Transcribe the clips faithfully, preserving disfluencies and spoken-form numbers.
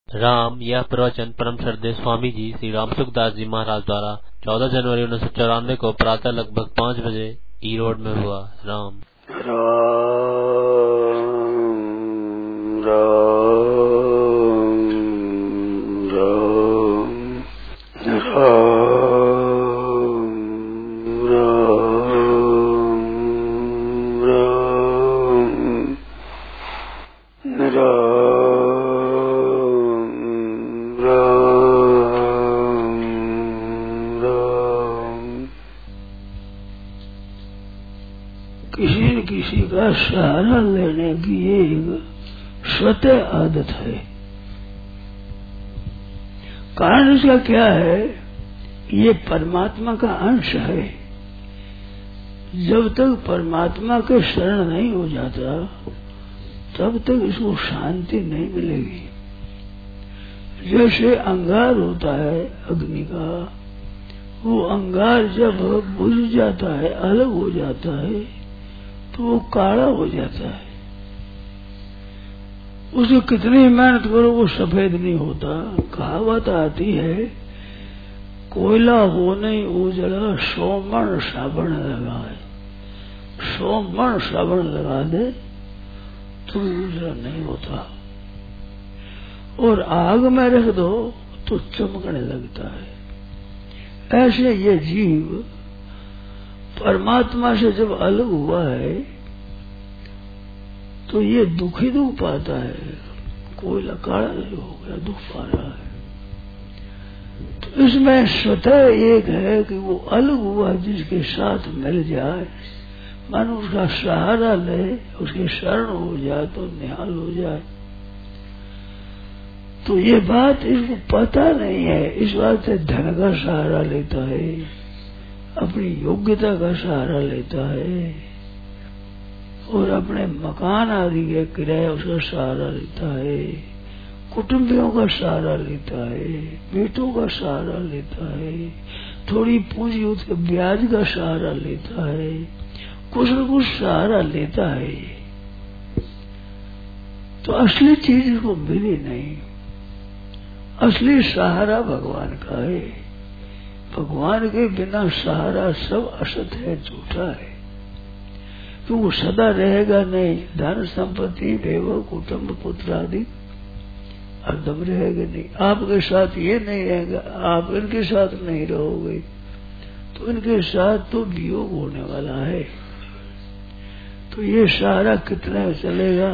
राम यह प्रवचन परम श्रद्धेय स्वामी जी श्री राम सुखदास जी महाराज द्वारा चौदह जनवरी उन्नीस सौ चौरानवे को प्रातः लगभग पाँच बजे ई रोड में हुआ। राम राम राम राम किसी न किसी का सहारा लेने की एक स्वतः आदत है। कारण इसका क्या है? ये परमात्मा का अंश है। जब तक परमात्मा के शरण नहीं हो जाता तब तक इसको शांति नहीं मिलेगी। जैसे अंगार होता है अग्नि का, वो अंगार जब बुझ जाता है, अलग हो जाता है, तो वो काला हो जाता है। उसे कितनी मेहनत करो वो सफेद नहीं होता। कहावत आती है, कोयला हो नहीं उजला सौ मण साबुन लगाए। सौ मण साबुन लगा दे तो उजला नहीं होता, और आग में रख दो तो चमकने लगता है। ऐसे ये जीव परमात्मा से जब अलग हुआ है तो ये दुख ही दुख पाता है। कोयला काला नहीं हो गया, दुख पा रहा है। तो इसमें स्वतः एक है कि वो अलग हुआ जिसके साथ मिल जाए, मन उसका सहारा ले, उसके शरण हो जाए तो निहाल हो जाए। तो ये बात इसको पता नहीं है। इस बात से धन का सहारा लेता है, अपनी योग्यता का सहारा लेता है, और अपने मकान आदि के किराया उसका सहारा लेता है, कुटुंबियों का सहारा लेता है, बेटों का सहारा लेता है, थोड़ी पूंजी उसके ब्याज का सहारा लेता है, कुछ न कुछ सहारा लेता है। तो असली चीज इसको मिली नहीं। असली सहारा भगवान का है। भगवान के बिना सहारा सब असत है, झूठा है। तो वो सदा रहेगा नहीं। धन संपत्ति देव कुटुंब पुत्र आदि हरदम रहेगा नहीं। आपके साथ ये नहीं रहेगा, आप इनके साथ नहीं रहोगे तो इनके साथ तो वियोग होने वाला है। तो ये सहारा कितने में चलेगा?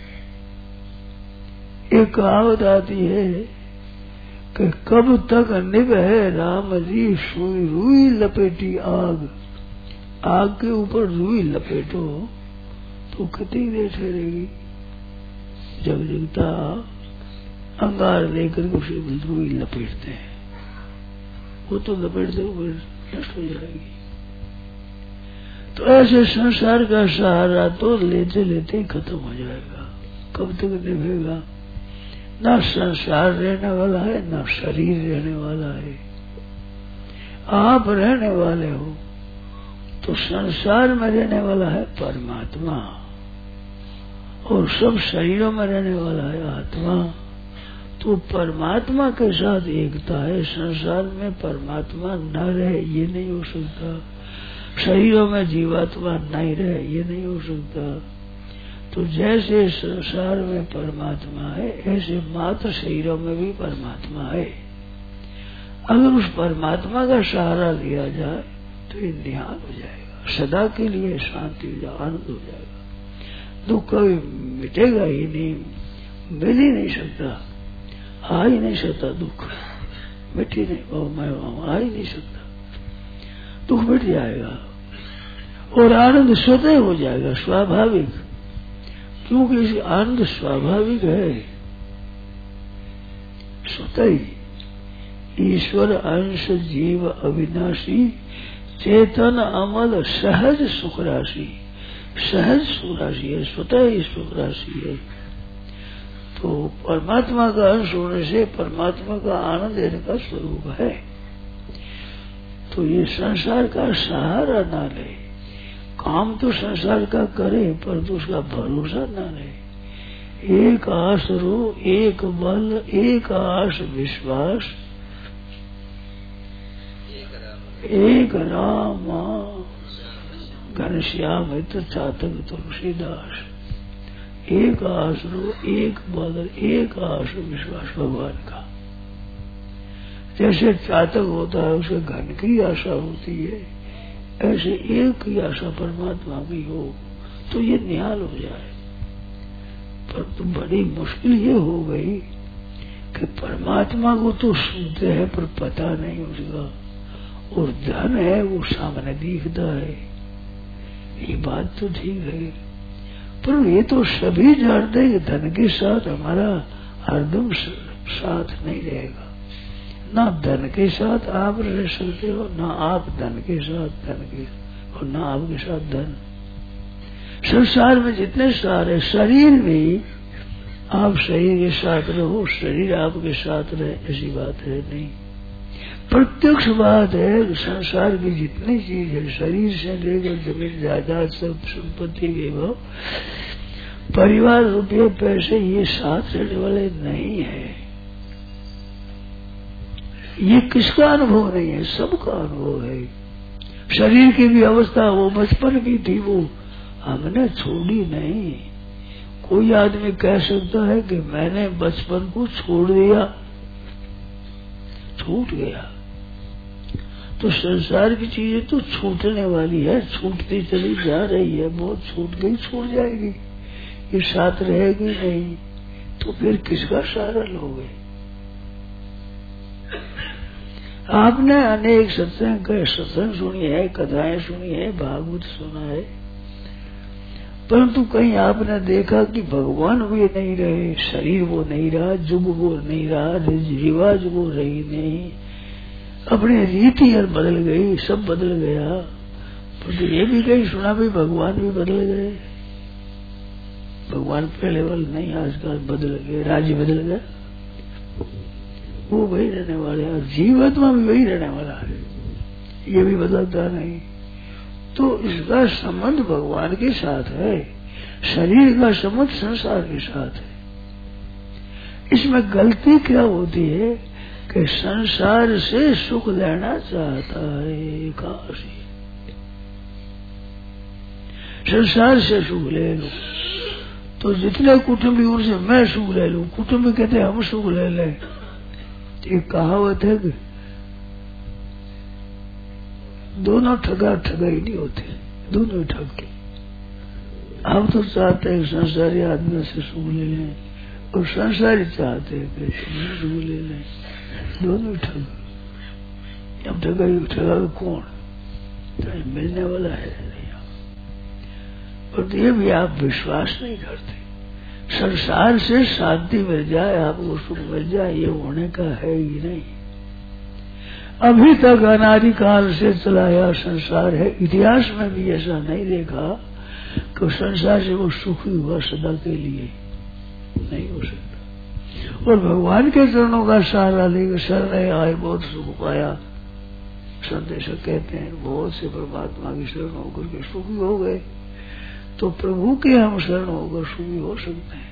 एक कहावत आती है कि कब तक निभ है राम जी सुई रुई लपेटी आग। आग के ऊपर रुई लपेटो तो कितनी देर ठहरेगी? जग जगता अंगार लेकर उसे रुई लपेटते हैं, वो तो लपेटते हुए नष्ट हो जाएगी। तो ऐसे संसार का सहारा तो लेते लेते ही खत्म हो जाएगा। कब तक निभेगा? ना संसार रहने वाला है, ना शरीर रहने वाला है। आप रहने वाले हो तो संसार में रहने वाला है परमात्मा, और सब शरीरों में रहने वाला है आत्मा। तो परमात्मा के साथ एकता है। संसार में परमात्मा न रहे ये नहीं हो सकता, शरीरों में जीवात्मा नहीं रहे ये नहीं हो सकता। तो जैसे संसार में परमात्मा है, ऐसे मात्र शरीरों में भी परमात्मा है। अगर उस परमात्मा का सहारा लिया जाए तो ये निहाल हो जाएगा, सदा के लिए शांति हो जाएगा, आनंद हो जाएगा। दुख कभी मिटेगा ही नहीं, मिल ही नहीं सकता, आ ही नहीं सकता। दुख मिट ही नहीं, मैं आ ही नहीं सकता। दुख मिट जाएगा और आनंद स्वतः हो जाएगा, स्वाभाविक। क्योंकि इस आनंद स्वाभाविक है, स्वतः ही। ईश्वर अंश जीव अविनाशी, चेतन अमल सहज सुख राशि। सहज सुख राशि है, स्वतः ही सुख राशि है। तो परमात्मा का अंश होने से परमात्मा का आनंद इनका स्वरूप है। तो ये संसार का सहारा ना ले। काम तो संसार का करे पर तो उसका भरोसा ना ले। एक आसरो एक बल एक आस विश्वास एक राम घनश्याम मित्र चातक तुलसीदास। एक आसरो एक बल एक आस विश्वास भगवान का। जैसे चातक होता है उसे घन की आशा होती है, ऐसे एक ही आशा परमात्मा की हो तो ये निहाल हो जाए। पर तो बड़ी मुश्किल ये हो गई कि परमात्मा को तो सुनते हैं पर पता नहीं उसका, और धन है वो सामने दिखता है। ये बात तो ठीक है, पर ये तो सभी जानते हैं कि धन के साथ हमारा हरदम साथ नहीं रहेगा। ना धन के साथ आप रह सकते हो, ना आप धन के साथ धन के, और ना आपके साथ धन। संसार में जितने सारे शरीर भी आप शरीर के साथ रहो, शरीर आपके साथ रहे, ऐसी बात है नहीं। प्रत्यक्ष बात है संसार की जितनी चीज है, शरीर से लेकर जमीन जायदाद सब संपत्ति वैभव परिवार रुपये पैसे, ये साथ रहने वाले नहीं है। ये किसका अनुभव नहीं है, सबका अनुभव है। शरीर की भी अवस्था वो बचपन की थी, वो हमने छोड़ी नहीं। कोई आदमी कह सकता है कि मैंने बचपन को छोड़ दिया, छूट गया। तो संसार की चीजें तो छूटने वाली है, छूटती चली जा रही है। बहुत छूट गई, छूट जाएगी, ये साथ रहेगी नहीं। तो फिर किसका सहारा लोगे? आपने अनेक सत्संग सत्संग सुनी है, कथाएं सुनी है, भागवत सुना है, परंतु कहीं आपने देखा कि भगवान भी नहीं रहे, शरीर वो नहीं रहा, जुग वो नहीं रहा, रिवाज वो रही नहीं, अपने रीति यार बदल गई, सब बदल गया। परंतु ये भी कहीं सुना भी भगवान भी बदल गए। भगवान पहले वाले नहीं, आजकल बदल गए, राज्य बदल गया, वो वही रहने वाले हैं, जीवात्मा भी वही रहने वाला है, ये भी बदलता नहीं। तो इसका संबंध भगवान के साथ है, शरीर का संबंध संसार के साथ है। इसमें गलती क्या होती है कि संसार से सुख लेना चाहता है काशी, संसार से सुख ले लो। तो जितने कुटुंबी उनसे मैं सुख ले लूं, कुटुंबी कहते हम सुख ले लें। एक कहावत है कि दोनों ठगा ठगाई नहीं होते, दोनों ठग। हम तो चाहते हैं संसारी आदमी से सुख ले लें, और संसारी चाहते हैं कि सुख ले लें, दोनों ठग। अब ठगाई ठगा कौन? तो मिलने वाला है नहीं। और ये भी आप विश्वास नहीं करते। संसार से शांति मिल जाए, आपको सुख मिल जाए, ये होने का है ही नहीं। अभी तक अनादिकाल से चलाया संसार है, इतिहास में भी ऐसा नहीं देखा कि संसार से वो सुखी हुआ सदा के लिए, नहीं हो सकता। और भगवान के चरणों का सहारा लेकर शरण आए, बहुत सुख पाया। संदेश कहते हैं बहुत से परमात्मा की शरण होकर के सुखी हो गए। तो प्रभु के हम शरण होकर सुखी हो सकते हैं,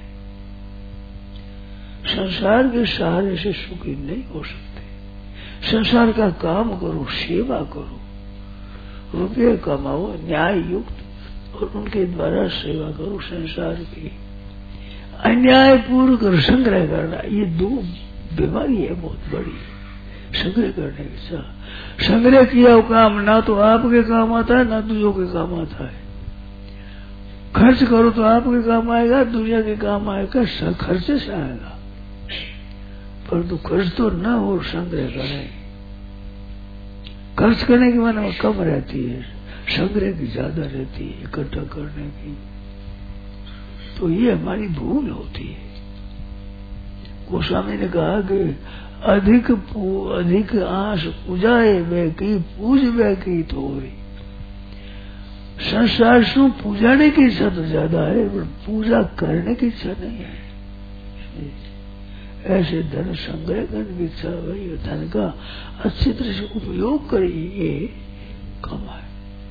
संसार के सहारे से सुखी नहीं हो सकते। संसार का काम करो, सेवा करो, रुपये कमाओ न्याय युक्त, और उनके द्वारा सेवा करो संसार की। अन्यायपूर्वक संग्रह करना, ये दो बीमारी है बहुत बड़ी। संग्रह करने की चाह, संग्रह किया काम ना तो आपके काम आता है, ना दूसरों के काम आता है। खर्च करो तो आपके काम आएगा, दुनिया के काम आएगा, खर्च से आएगा। परंतु खर्च तो न हो, संग्रह करें। खर्च करने की मन कम रहती है, संग्रह की ज्यादा रहती है, इकट्ठा करने की। तो ये हमारी भूल होती है। गोस्वामी ने कहा कि अधिक अधिक आश पूजाए वे की पूज वे की थोड़ी। संसार से पूजाने की इच्छा तो ज्यादा है, पर पूजा करने की इच्छा नहीं है। ऐसे धन संग्रह करने की इच्छा, वही धन का अच्छी तरह से उपयोग करिए, कमाए।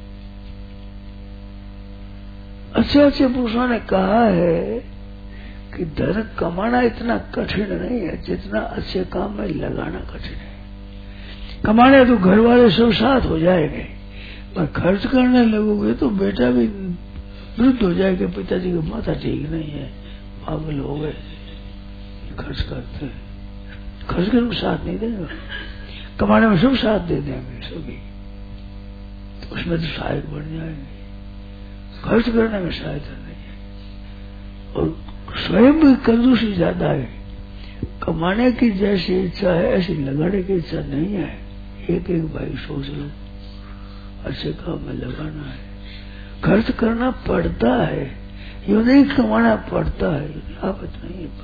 अच्छे अच्छे पुरुषों ने कहा है कि धन कमाना इतना कठिन नहीं है जितना अच्छे काम में लगाना कठिन है। कमाने तो घर वाले सब साथ हो जाएंगे, पर खर्च करने लगोगे तो बेटा भी वृद्ध हो जाएगा, पिताजी का माथा ठीक नहीं है, पागल हो गए, खर्च करते हैं, खर्च करने में साथ नहीं देगा, कमाने में सब साथ दे देंगे सभी, तो उसमें तो सहायक बन जाएंगे, खर्च करने में सहायता नहीं है। और स्वयं भी कंजूसी ज्यादा है, कमाने की जैसी इच्छा है ऐसी लगाने की इच्छा नहीं है। एक एक भाई सोच लो, अच्छे काम में लगाना है, खर्च करना पड़ता है, यू नहीं कमाना पड़ता है, आफत नहीं है।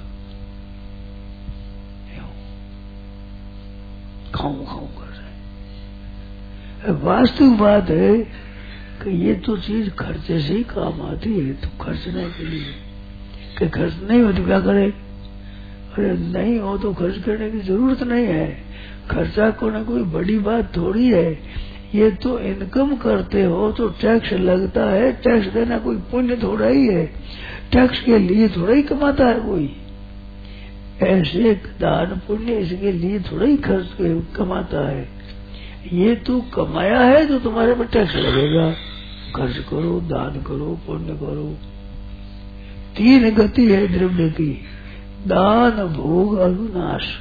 खाऊं खाऊं कर रहे, वास्तविक बात है कि ये तो चीज खर्चे से ही काम आती है, तो खर्चने के लिए कि खर्च नहीं हो तो क्या करे, अरे नहीं हो तो खर्च करने की जरूरत नहीं है। खर्चा को ना कोई बड़ी बात थोड़ी है, ये तो इनकम करते हो तो टैक्स लगता है, टैक्स देना कोई पुण्य थोड़ा ही है, टैक्स के लिए थोड़ा ही कमाता है कोई, ऐसे दान पुण्य इसके लिए थोड़ा ही खर्च कमाता है। ये तो कमाया है तो तुम्हारे पर टैक्स लगेगा, खर्च करो, दान करो, पुण्य करो। तीन गति है द्रव्य की, दान भोग और नाश।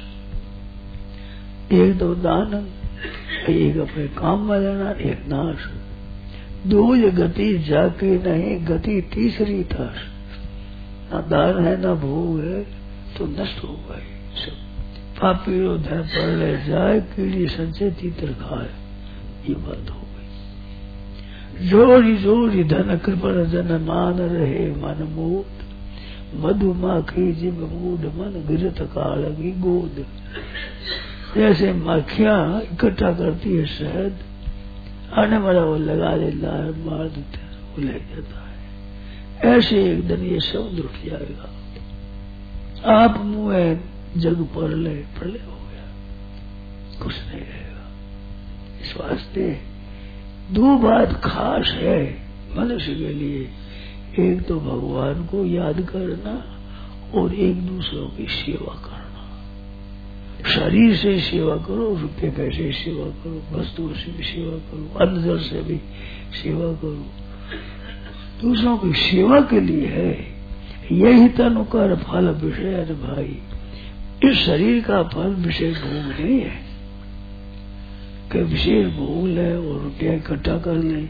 एक तो दान, एक अपने काम में लेना, एक नाश। दो ये गति जाके नहीं, गति तीसरी ताश। ना दान है ना भोग है तो नष्ट हो गए सब। पापी धन पर ले जाए, कीड़ी संचय तीतर खाए, ये बात हो गई। जोड़ी जोड़ी धन कृपण जन मान रहे मन मोद, मधुमाखी जिब मूड मन गिरत काल की गोद। जैसे माखियां इकट्ठा करती है शहद, आने वाला वो लगा देता है, मार देता है, वो ले जाता है, ऐसे एक दिन ये समुद्र उठ जाएगा। आप मुँह जग पर ले प्रलय हो गया, कुछ नहीं रहेगा। इस वास्ते दो बात खास है मनुष्य के लिए, एक तो भगवान को याद करना और एक दूसरों की सेवा करना। शरीर से सेवा करो, रुपये पैसे सेवा करो, वस्तुओं से भी सेवा करो, अन्न जल से भी सेवा करो, दूसरों की सेवा के लिए है। यही तनु कर फल विषय भाई, इस शरीर का फल विषय भोग नहीं है कि विशेष भोग ले और रुपया इकट्ठा कर ले।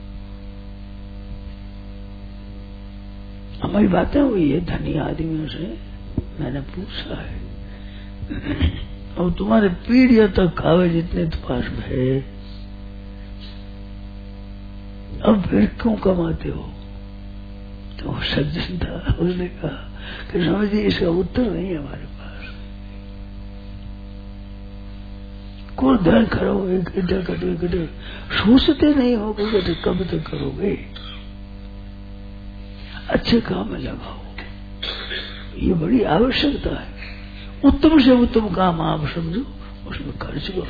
हमारी बातें हुई है धनी आदमियों से, मैंने पूछा है, और तुम्हारे पीढ़ियों तक खावे जितने तो पास में है, अब फिर क्यों कमाते हो? तो सज्जन था, उसने कहा कि समझिए इसका उत्तर नहीं है हमारे पास। कोई धन करोगे, इकट्ठा करोगे, इकट्ठा सोचते नहीं हो कि कब तक करोगे। अच्छे काम में लगाओ, ये बड़ी आवश्यकता है। उत्तम से उत्तम काम आप समझो, उसमें खर्च करो।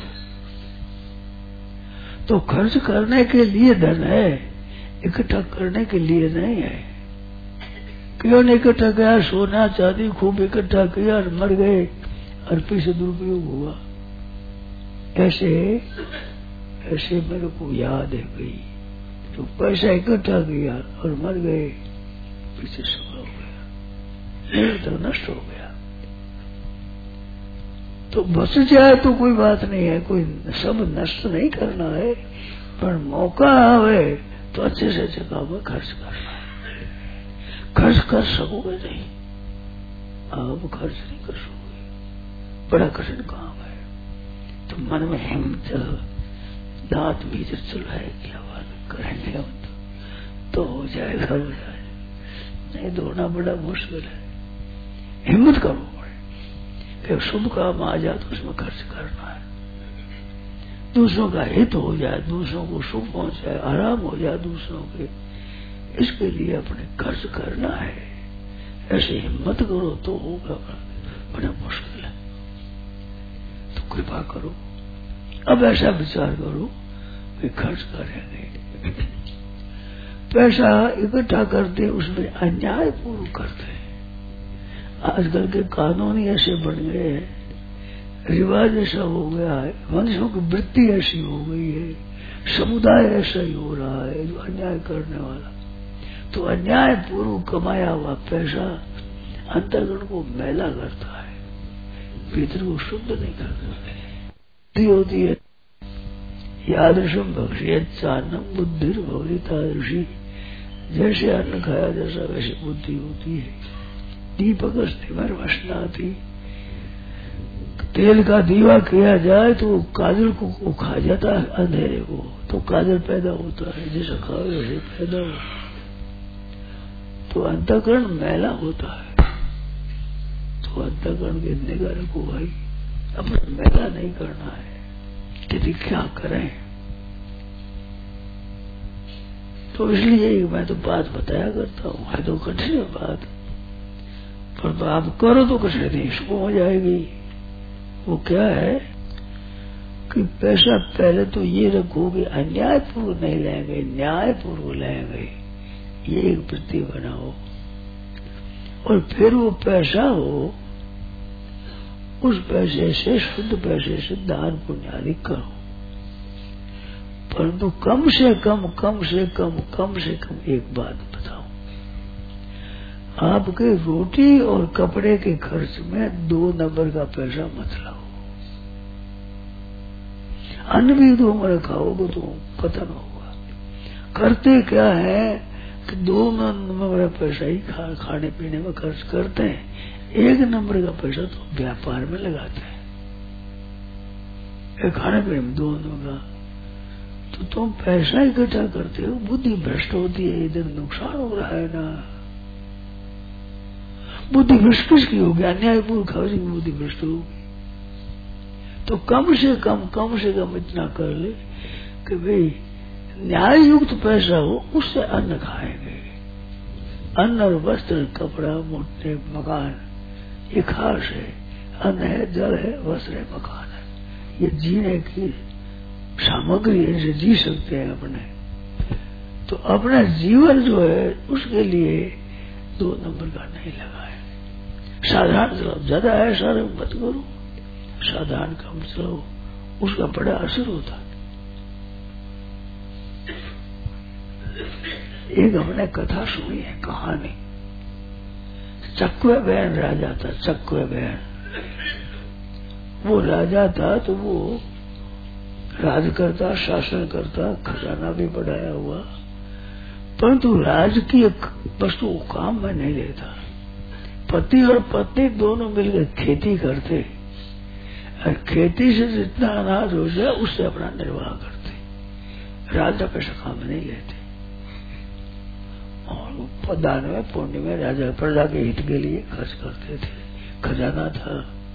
तो खर्च करने के लिए धन है, इकट्ठा करने के लिए नहीं है। क्यों नहीं इकट्ठा किया? सोना चांदी खूब इकट्ठा किया और मर गए और पैसे दुरुपयोग हुआ। ऐसे ऐसे मेरे को याद है गई, तो पैसा इकट्ठा किया और मर गए, पीछे सब हो गया, तो नष्ट हो गया। तो बच जाए तो कोई बात नहीं है, कोई सब नष्ट नहीं करना है, पर मौका आवे तो अच्छे से अच्छे काम में खर्च करना है। खर्च कर सकोगे नहीं, आप खर्च नहीं कर सकोगे, बड़ा कठिन काम है। तो मन में हिम्मत, दांत भीतर चलाए क्या बात करेंगे हम, तो हो जाएगा, हो जाएगा, नहीं तो होना बड़ा मुश्किल है। हिम्मत करो कि शुभ काम आ जाए तो उसमें खर्च करना है, दूसरों का हित हो जाए, दूसरों को सुख पहुंचाए, आराम हो जाए दूसरों के, इसके लिए अपने खर्च करना है। ऐसे हिम्मत करो तो होगा, बड़ा मुश्किल है। तो कृपा करो, अब ऐसा विचार करो कि खर्च करेंगे, पैसा इकट्ठा करते उसमें अन्याय पूर्व करते हैं, आजकल के कानून ही ऐसे बन गए हैं, रिवाज ऐसा हो गया है, मनुष्यों की वृत्ति ऐसी हो गई है, समुदाय ऐसा ही हो रहा है जो अन्याय करने वाला। तो अन्याय पूर्व कमाया हुआ पैसा अंतर्गण को मैला करता है, भीतर को शुद्ध नहीं करता होती है। यादृशम भक्ष्यन्नम बुद्धि भवति तादृशी, जैसे अन्न खाया जैसा वैसी बुद्धि होती है। दीपक स्थिमर्मश्नाति, तेल का दीवा किया जाए तो काजल को, को खा जाता है अंधेरे को, तो काजल पैदा होता है, जैसा खाओ वैसे पैदा हो। तो अंतःकरण मैला होता है, तो अंतःकरण के निगाह रखो भाई, अपना मैला नहीं करना है। यदि क्या करें, तो इसलिए मैं तो बात बताया करता हूँ, है तो कठिन बात, पर आप करो तो कठिन नहीं, इसको हो जाएगी। वो क्या है कि पैसा पहले तो ये रखो कि अन्यायपूर्व नहीं लेंगे, न्यायपूर्व लेंगे, ये एक वृत्ति बनाओ। और फिर वो पैसा हो, उस पैसे से, शुद्ध पैसे से दान पुण्य आदि करो, परंतु कम से कम कम से कम कम से कम एक बात बताओ, आपके रोटी और कपड़े के खर्च में दो नंबर का पैसा मत लाओ। अन्न भी दो नंबर खाओगे तो पतन होगा। करते क्या है कि दो नंबर का पैसा ही खा, खाने पीने में खर्च करते हैं, एक नंबर का पैसा तो व्यापार में लगाते हैं, एक खाने पीने में दो नंबर का। तो तुम पैसा इकट्ठा करते हो, बुद्धि भ्रष्ट होती है, इधर नुकसान हो रहा है ना। बुद्धि भ्रष्ट किसकी होगी? अन्यायपूर्ण खाने की बुद्धि भ्रष्ट होगी। तो कम से कम कम से कम इतना कर ले कि भाई न्याय युक्त पैसा हो, उससे अन्न खाएंगे। अन्न और वस्त्र, कपड़ा, मोटे मकान, ये खास है। अन्न है, जल है, वस्त्र है, मकान है, ये जीने की सामग्री है, इनसे जी सकते हैं अपने। तो अपना जीवन जो है उसके लिए दो नंबर का नहीं लगाए, साधारण चलाओ। ज्यादा है सारे मत करो, साधारण काम चलाओ, उसका बड़ा असर होता है। एक हमने कथा सुनी है, कहानी। चक्वे बहन राजा था, चक्वे बहन वो राजा था, तो वो राज करता, शासन करता, खजाना भी बढ़ाया हुआ, परंतु राजकीय वस्तु काम में नहीं लेता। पति और पत्नी दोनों मिलकर खेती करते, और खेती से जितना अनाज हो जाए उससे अपना निर्वाह करते, राजा पैसा काम में नहीं लेते। और दान में, पुण्य में राजा प्रजा के हित के लिए खर्च करते थे, खजाना था।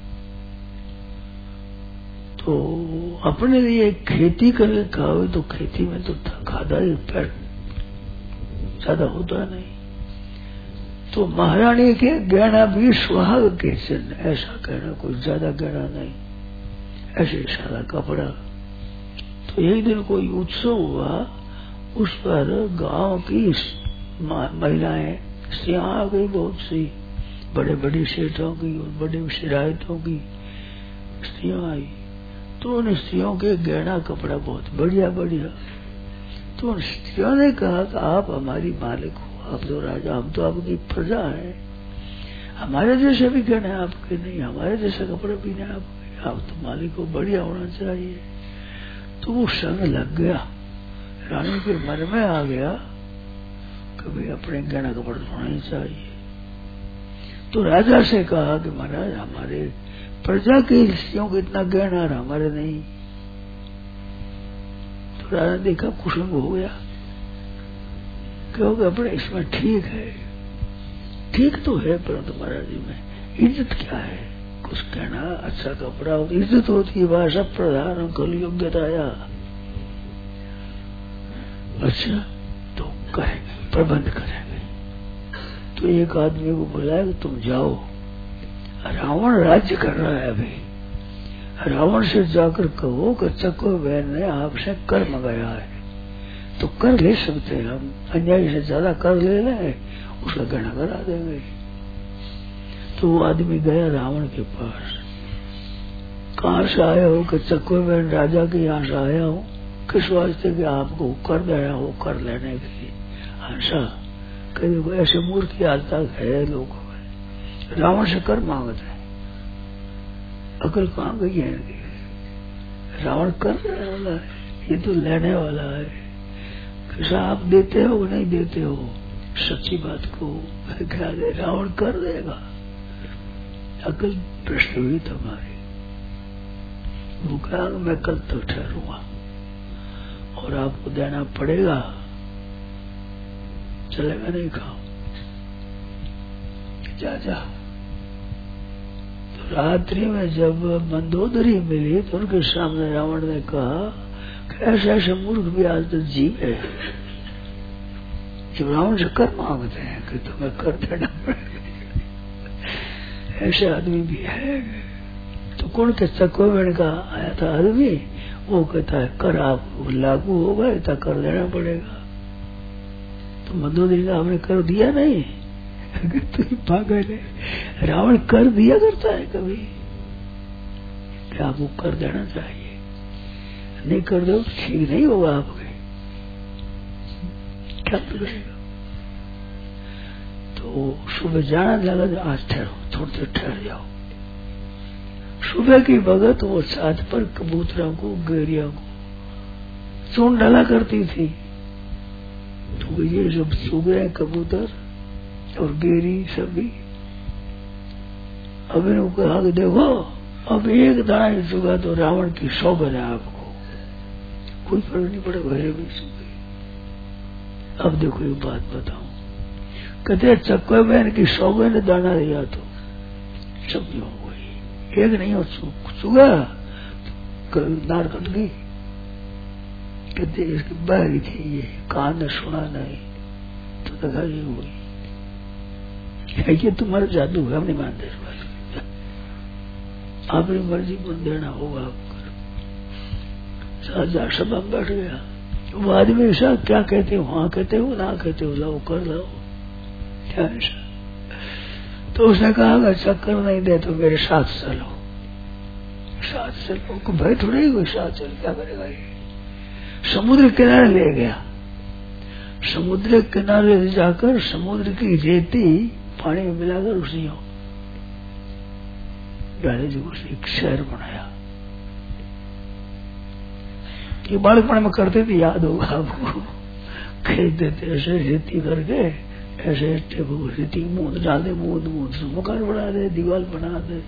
तो अपने लिए खेती करके खाओ तो खेती में तो खादा ही पेट ज्यादा होता नहीं। तो महारानी के गहना भी सुहाग के चिन्ह, ऐसा कहना कोई ज्यादा गहना नहीं, ऐसे सारा कपड़ा। तो एक दिन कोई उत्सव हुआ, उस पर गांव की महिलाएं, स्त्रियां आ गई, बहुत सी बड़े बड़ी सेठों की और बड़े शिरायतों की स्त्रियां आई। तो उन स्त्रियों के गहना कपड़ा बहुत बढ़िया बढ़िया। तो उन स्त्रियों ने कहा कि आप हमारी मालिक हो, आप तो राजा, हम तो आपकी प्रजा है, हमारे जैसे भी गहने आपके नहीं, हमारे जैसा कपड़ा भी नहीं आपके, आप तो मालिक हो, बढ़िया होना चाहिए। तो वो संग लग गया, रानी के मन में आ गया कि भाई अपने गहना कपड़ा होना ही चाहिए। तो राजा से कहा कि महाराज हमारे प्रजा के स्त्रियों को इतना गहना और हमारे नहीं। तो राजा देखा, कुसुम हो गया, क्योंकि अपने इसमें ठीक है, ठीक तो है, परंतु महाराज जी में इज्जत क्या है? कुछ कहना, अच्छा कपड़ा हो, इज्जत होती है, भाषा प्रधान कल योग्यताया। अच्छा तो करेंगे, प्रबंध करेंगे। तो एक आदमी को बुलाया कि तुम जाओ, रावण राज्य कर रहा है अभी, रावण से जाकर कहो कि चक्र बहन ने आपसे कर मंगाया है, तो कर ले सकते हैं हम, अन्याय से ज्यादा कर ले लें, उसका गणना करा देंगे। तो वो आदमी गया रावण के पास। कहाँ से आया हो? कि चक्कर में राजा के यहाँ से आया हूँ। किस वास्ते? कि आपको कर देना हो, कर लेने के लिए। हंसा कभी ऐसे मूर्ख की आज तक है लोगों में, रावण से कर मांगते हैं। अकल कहाँ गई है इनकी? रावण कर देने वाला है, ये तो लेने वाला है। कैसा आप देते हो नहीं देते हो? सच्ची बात को क्या दे? रावण कर देगा। अकल भ्रष्ट हुई तुम्हारी। वो कहा मैं कल तक ठहरूंगा और आपको देना पड़ेगा, चलेगा नहीं? खाओ जा जा। तो रात्रि में जब मंदोदरी मिली तो उनके सामने रावण ने कहा कि ऐसे ऐसे मूर्ख भी आज तक जीव है जो रावण से कर मांगते हैं कि तुम्हें कर देना पड़ेगा। ऐसे आदमी भी है। तो कौन के चकोवेण का आया था आदमी, वो कहता है कर आप लागू होगा इतना कर देना पड़ेगा। तो मंदोदरी का आपने कर दिया नहीं? तो पागल है। रावण कर दिया करता है कभी कि आपको कर देना चाहिए, नहीं कर दो ठीक नहीं होगा आपके, क्या करेगा? तो सुबह जाना लगा तो आज ठहरो, थोड़ी देर ठहर जाओ। सुबह की भगत वो छत पर कबूतरों को गेरिया को चून डाला करती थी। तो ये जब सो गए कबूतर और गेरी सभी, अब इन्होंने कहा कि देखो अब एक दाना ही चुगा तो रावण की सौगंध है, आपको कोई फर्क नहीं पड़ेगा, मेरे भी सुगे। अब देखो एक बात बताऊं, कहते चक्कर में इनकी सौगंध दाना दिया तो सब हो गई, एक नहीं हो चुगा नार कट गई। कहते इसकी बहरी थी ये, कान ने सुना नहीं तो देखा ये हुई। ये तुम्हारा जादू है, हम नहीं मानते इस बात। अपनी मर्जी को देना होगा आपको। साजा सब बैठ गया। वो आदमी साहब क्या कहते हो? हाँ कहते हो, ना कहते हो, लाओ कर लो, क्या ऐसा? तो उसने कहा चक्कर नहीं दे तो मेरे साथ चलो। साथ चलो भाई, थोड़ी कोई साथ चल क्या करेगा? ये समुद्र किनारे ले गया। समुद्र किनारे जाकर समुद्र की रेती पानी में मिलाकर उसी डाले जो एक शहर बनाया। ये बालकपन में करते थे, याद होगा आपको। खेत देते ऐसे रेती करके, ऐसे रेती मूंद डाल दे, मूंद मूंद मकान बना दे, दीवार बना दे।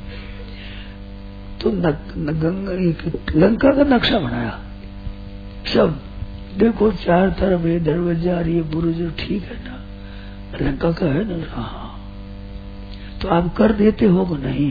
तो गंगा लंका का नक्शा बनाया सब। देखो चार तरफ ये दरवाजा ये बुरुज ठीक है ना, लंका का है ना? हाँ। तो आप कर देते हो कि नहीं?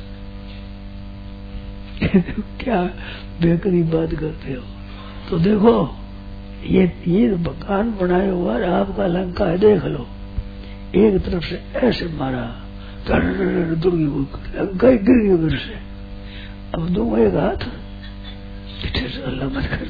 क्या बेकरी बात करते हो? तो देखो ये ये मकान बनाए हुआ आपका लंका है, देख लो। एक तरफ से ऐसे मारा, दुर्गी लंका गिर गई उधर से। अब दो एक हाथ अल्लाह मत कर,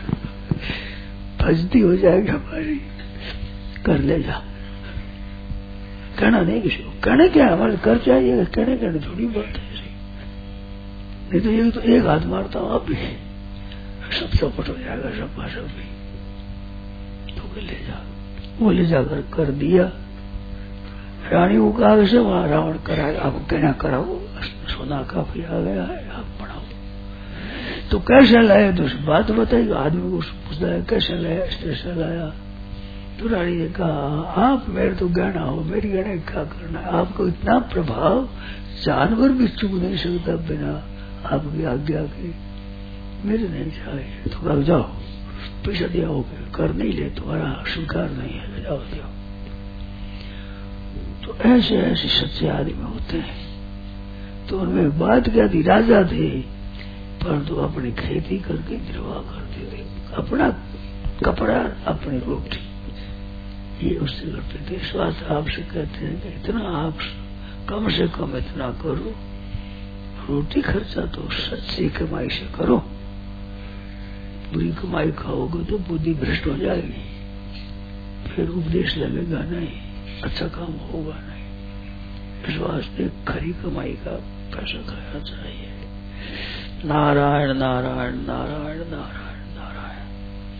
फजती हो जाएगी हमारी, कर ले जा। कहना नहीं किसी को, कहने क्या हमारे कर चाहिए, कहने कहने थोड़ी बात है। नहीं तो ये तो एक हाथ मारता हूं अब भी सब चौपट हो जाएगा, सब भाषा भी। तो ले जा, वो ले जाकर कर दिया। रानी को कहा से वहां रावण कराए, आपको कहना कराओ, सोना काफी आ गया है, आप बढ़ाओ। तो कैसे लाए? तो बात बताई। आदमी को पूछता है कैसे लाया, स्टेशन लाया। तो रानी ने कहा आप मेरे तो गहना हो, मेरी गहने क्या करना है? आपको इतना प्रभाव जानवर भी चुप नहीं सकता बिना आपकी आज्ञा के, मेरे नहीं चाहिए। तो कहा जाओ पैसा दिया हो, कर नहीं ले, तुम्हारा स्वीकार नहीं है, जाओ दिया। तो ऐसे ऐसे सच्चे आदमी होते हैं। तो उनमें बात क्या थी, राजा थे परंतु अपनी खेती करके निर्वाह करते थे, अपना कपड़ा अपनी रोटी ये उससे करते थे। स्वास्थ्य आपसे कहते हैं कि इतना आप कम से कम इतना करो, रोटी खर्चा तो सच्ची कमाई से करो। बुरी कमाई खाओगे तो बुद्धि भ्रष्ट हो जाएगी, फिर उपदेश लगेगा नहीं, अच्छा काम होगा नहीं। इस वास्ते खरी कमाई का पैसा खाया चाहिए। नारायण नारायण नारायण नारायण।